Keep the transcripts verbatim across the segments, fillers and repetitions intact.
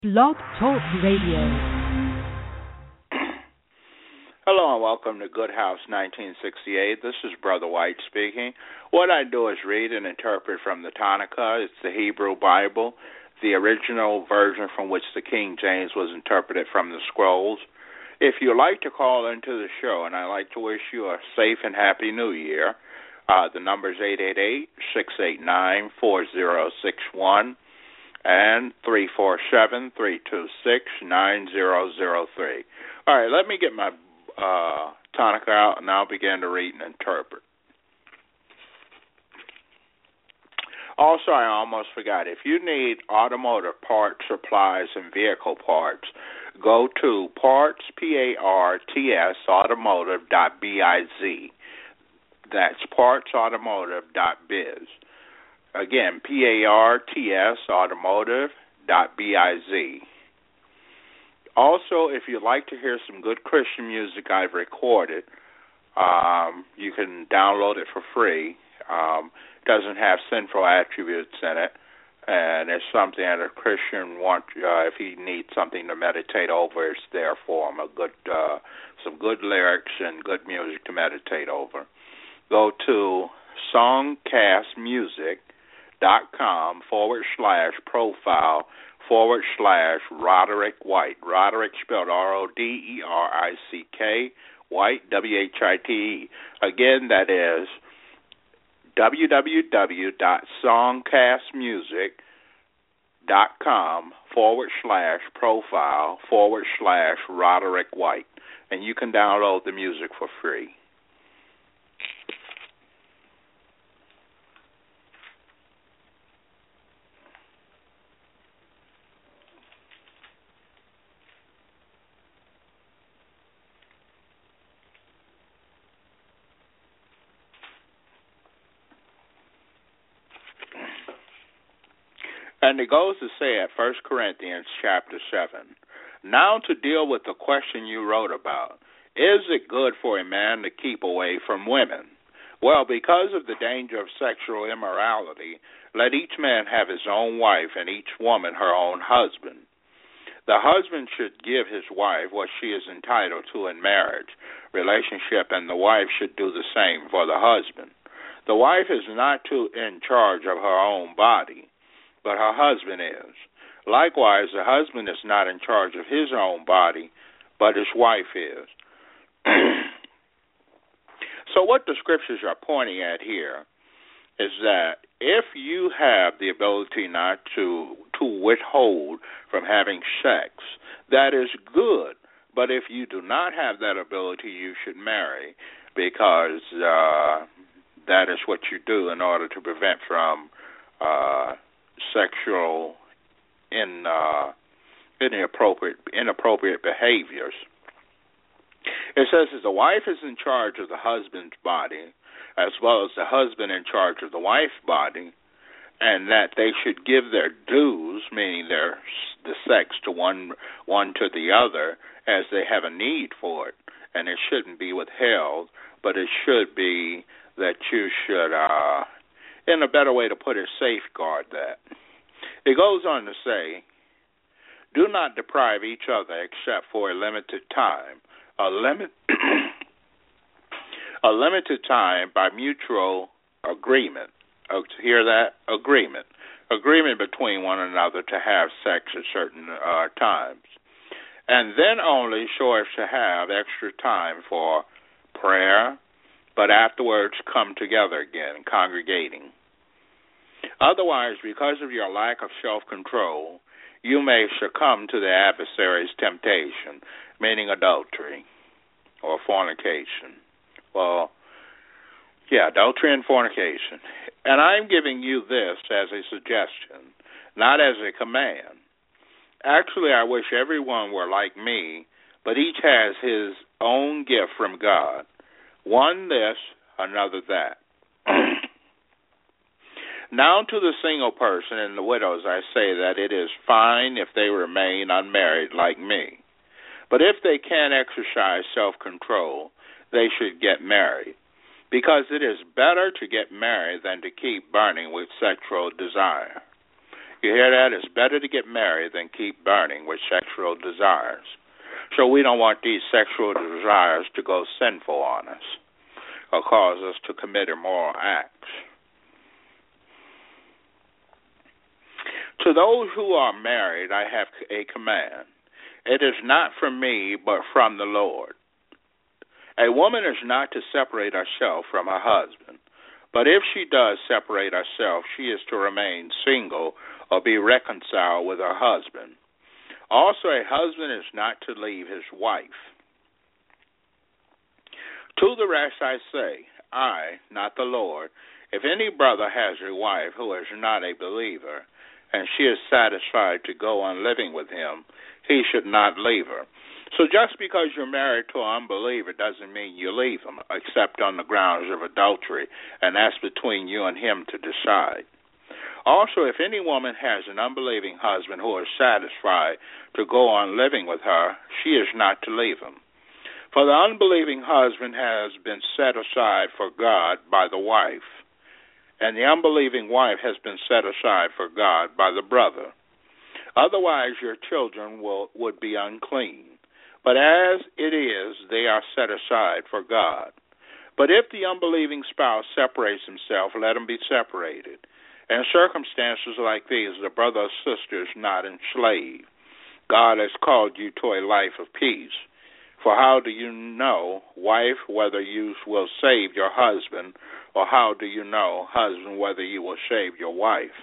Blog Talk Radio. Hello and welcome to Good House nineteen sixty-eight. This is Brother White speaking. What I do is read and interpret from the Tanakh. It's the Hebrew Bible, the original version from which the King James was interpreted from the scrolls. If you'd like to call into the show, and I'd like to wish you a safe and happy new year, uh, the number is eight eight eight, six eight nine, four zero six one. and three four seven, three two six, nine zero zero three. All right, let me get my uh, Tanakh out, and I'll begin to read and interpret. Also, I almost forgot, if you need automotive parts, supplies, and vehicle parts, go to parts, P A R T S, automotive dot B I Z. That's parts automotive dot biz. Again, P A R T S, automotive dot B I Z. Also, if you'd like to hear some good Christian music I've recorded, um, you can download it for free. Um, doesn't have sinful attributes in it, and it's something that a Christian wants, uh, if he needs something to meditate over, it's there for him, a good, uh, some good lyrics and good music to meditate over. Go to songcastmusic dot com forward slash profile forward slash Roderick White. Roderick spelled R O D E R I C K, White, W H I T E. Again, that is w w w dot songcastmusic dot com forward slash profile forward slash Roderick White. And you can download the music for free. And it goes to say at First Corinthians chapter seven, now to deal with the question you wrote about, is it good for a man to keep away from women? Well, because of the danger of sexual immorality, let each man have his own wife and each woman her own husband. The husband should give his wife what she is entitled to in marriage, relationship, and the wife should do the same for the husband. The wife is not to in charge of her own body, but her husband is. Likewise, the husband is not in charge of his own body, but his wife is. So what the scriptures are pointing at here is that if you have the ability not to to withhold from having sex, that is good. But if you do not have that ability, you should marry, because uh, that is what you do in order to prevent from uh, sexual in uh, inappropriate inappropriate behaviors. It says that the wife is in charge of the husband's body, as well as the husband in charge of the wife's body, and that they should give their dues, meaning their the sex, to one one to the other as they have a need for it, and it shouldn't be withheld, but it should be that you should, uh, in a better way to put it, safeguard that. It goes on to say, do not deprive each other except for a limited time, a limit, a limited time by mutual agreement. Oh, to hear that? Agreement. Agreement between one another to have sex at certain uh, times. And then only so as to have extra time for prayer, but afterwards come together again, congregating. Otherwise, because of your lack of self-control, you may succumb to the adversary's temptation, meaning adultery or fornication. Well, yeah, adultery and fornication. And I'm giving you this as a suggestion, not as a command. Actually, I wish everyone were like me, but each has his own gift from God. One this, another that. Now to the single person and the widows I say that it is fine if they remain unmarried like me. But if they can't exercise self-control, they should get married, because it is better to get married than to keep burning with sexual desire. You hear that? It's better to get married than keep burning with sexual desires. So we don't want these sexual desires to go sinful on us or cause us to commit immoral acts. To those who are married, I have a command. It is not from me, but from the Lord. A woman is not to separate herself from her husband, but if she does separate herself, she is to remain single or be reconciled with her husband. Also, a husband is not to leave his wife. To the rest I say, I, not the Lord, if any brother has a wife who is not a believer, and she is satisfied to go on living with him, he should not leave her. So just because you're married to an unbeliever doesn't mean you leave him, except on the grounds of adultery, and that's between you and him to decide. Also, if any woman has an unbelieving husband who is satisfied to go on living with her, she is not to leave him. For the unbelieving husband has been set aside for God by the wife, and the unbelieving wife has been set aside for God by the brother. Otherwise, your children will, would be unclean. But as it is, they are set aside for God. But if the unbelieving spouse separates himself, let him be separated. In circumstances like these, the brother or sister is not enslaved. God has called you to a life of peace. For how do you know, wife, whether you will save your husband, or how do you know, husband, whether you will save your wife?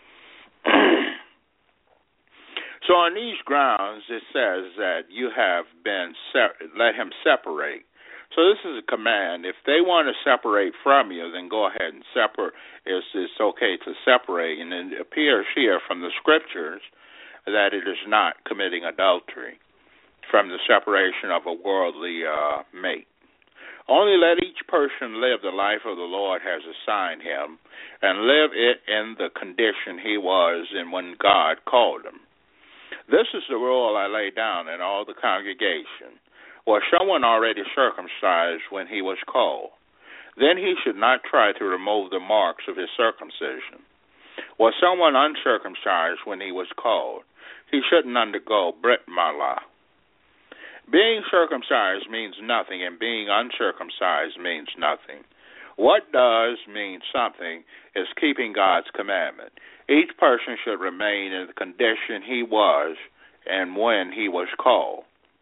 So on these grounds, it says that you have been, se- let him separate. So this is a command. If they want to separate from you, then go ahead and separate. It's, it's okay to separate. And it appears here from the scriptures that it is not committing adultery from the separation of a worldly uh, mate. Only let each person live the life of the Lord has assigned him, and live it in the condition he was in when God called him. This is the rule I lay down in all the congregation. Was someone already circumcised when he was called? Then he should not try to remove the marks of his circumcision. Was someone uncircumcised when he was called? He shouldn't undergo Brit Milah. Being circumcised means nothing, and being uncircumcised means nothing. What does mean something is keeping God's commandment. Each person should remain in the condition he was and when he was called.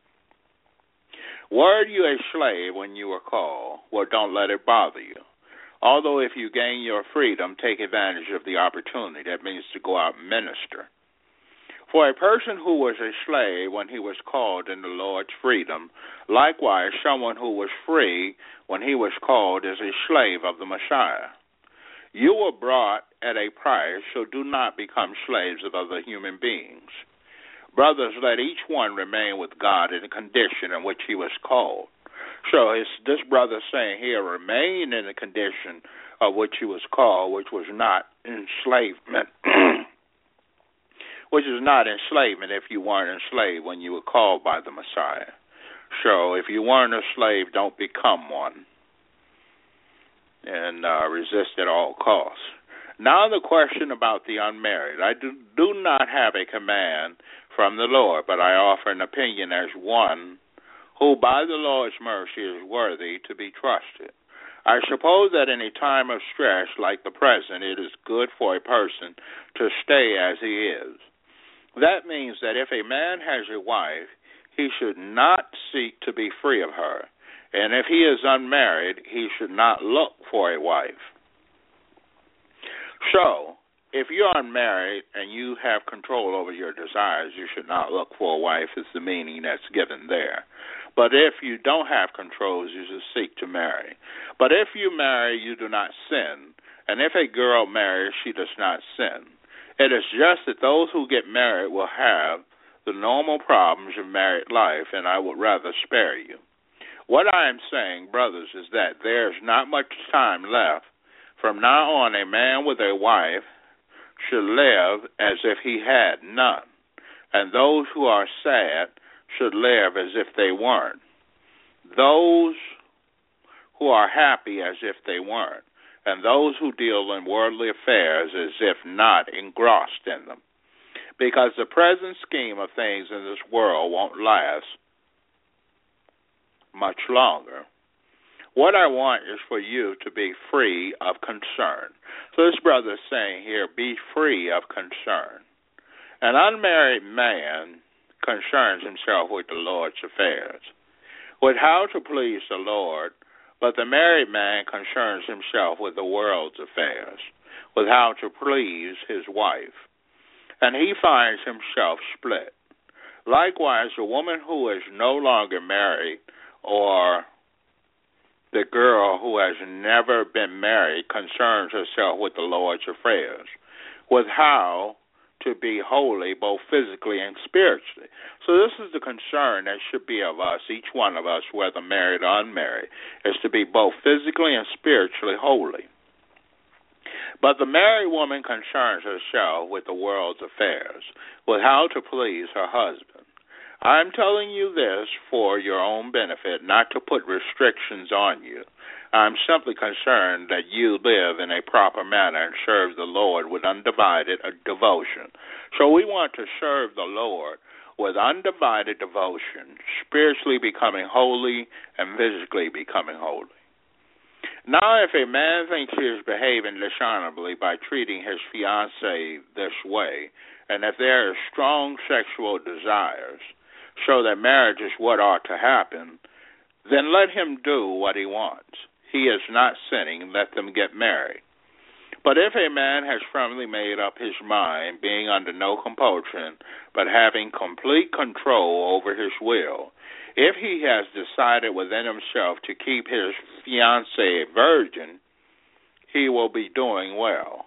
Were you a slave when you were called? Well, don't let it bother you. Although if you gain your freedom, take advantage of the opportunity. That means to go out and minister. For a person who was a slave when he was called in the Lord's freedom, likewise someone who was free when he was called is a slave of the Messiah. You were brought at a price, so do not become slaves of other human beings. Brothers, let each one remain with God in the condition in which he was called. So it's this brother saying here, remain in the condition of which he was called, which was not enslavement. Which is not enslavement if you weren't enslaved when you were called by the Messiah. So if you weren't a slave, don't become one. And uh, resist at all costs. Now the question about the unmarried. I do, do not have a command from the Lord, but I offer an opinion as one who by the Lord's mercy is worthy to be trusted. I suppose that in a time of stress like the present, it is good for a person to stay as he is. That means that if a man has a wife, he should not seek to be free of her. And if he is unmarried, he should not look for a wife. So, if you're unmarried and you have control over your desires, you should not look for a wife, is the meaning that's given there. But if you don't have controls, you should seek to marry. But if you marry, you do not sin. And if a girl marries, she does not sin. It is just that those who get married will have the normal problems of married life, and I would rather spare you. What I am saying, brothers, is that there is not much time left. From now on, a man with a wife should live as if he had none, and those who are sad should live as if they weren't. Those who are happy as if they weren't, and those who deal in worldly affairs as if not engrossed in them. because the present scheme of things in this world won't last much longer. What I want is for you to be free of concern. So this brother is saying here, be free of concern. An unmarried man concerns himself with the Lord's affairs, with how to please the Lord, but the married man concerns himself with the world's affairs, with how to please his wife, and he finds himself split. Likewise, a woman who is no longer married, or the girl who has never been married, concerns herself with the Lord's affairs, with how to be holy both physically and spiritually. So this is the concern that should be of us, each one of us, whether married or unmarried, is to be both physically and spiritually holy. But the married woman concerns herself with the world's affairs, with how to please her husband. I'm telling you this for your own benefit, not to put restrictions on you. I'm simply concerned that you live in a proper manner and serve the Lord with undivided devotion. So we want to serve the Lord with undivided devotion, spiritually becoming holy and physically becoming holy. Now, if a man thinks he is behaving dishonorably by treating his fiancée this way, and if there are strong sexual desires, so that marriage is what ought to happen, then let him do what he wants. He is not sinning. Let them get married. But if a man has firmly made up his mind, being under no compulsion, but having complete control over his will, if he has decided within himself to keep his fiancée a virgin, he will be doing well.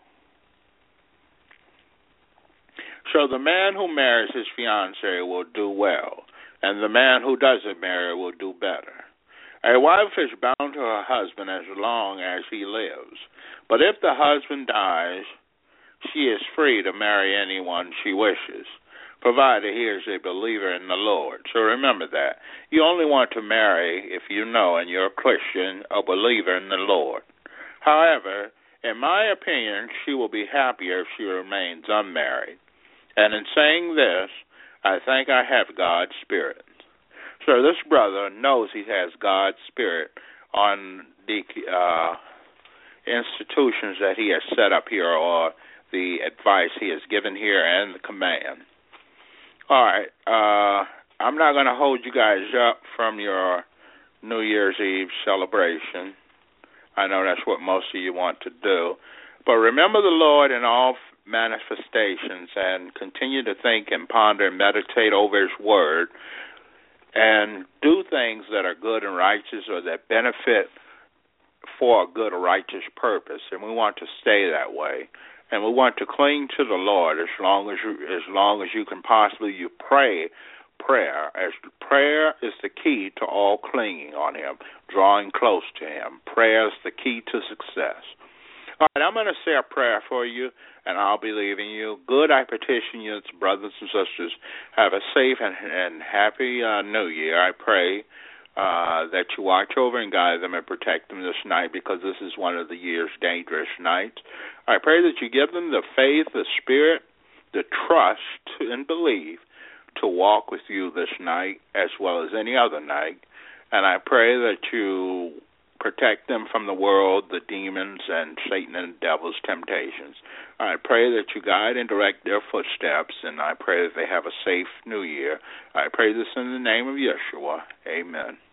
So the man who marries his fiancée will do well, and the man who doesn't marry will do better. A wife is bound to her husband as long as he lives, but if the husband dies, she is free to marry anyone she wishes, provided he is a believer in the Lord. So remember that. You only want to marry, if you know and you're a Christian, a believer in the Lord. However, in my opinion, she will be happier if she remains unmarried. And in saying this, I think I have God's Spirit. So this brother knows he has God's Spirit on the uh, institutions that he has set up here, or the advice he has given here and the command. All right. Uh, I'm not going to hold you guys up from your New Year's Eve celebration. I know that's what most of you want to do. But remember the Lord in all manifestations and continue to think and ponder and meditate over His Word and do things that are good and righteous or that benefit for a good or righteous purpose. And we want to stay that way. And we want to cling to the Lord as long as you, as long as you can possibly. You pray prayer, as prayer is the key to all clinging on Him, drawing close to Him. Prayer is the key to success. All right, I'm going to say a prayer for you, and I'll be leaving you. Good, I petition you, brothers and sisters, have a safe and, and happy uh, New Year. I pray uh, that you watch over and guide them and protect them this night, because this is one of the year's dangerous nights. I pray that you give them the faith, the spirit, the trust, and belief to walk with you this night as well as any other night. And I pray that you protect them from the world, the demons, and Satan and the devil's temptations. I pray that you guide and direct their footsteps, and I pray that they have a safe New Year. I pray this in the name of Yeshua. Amen.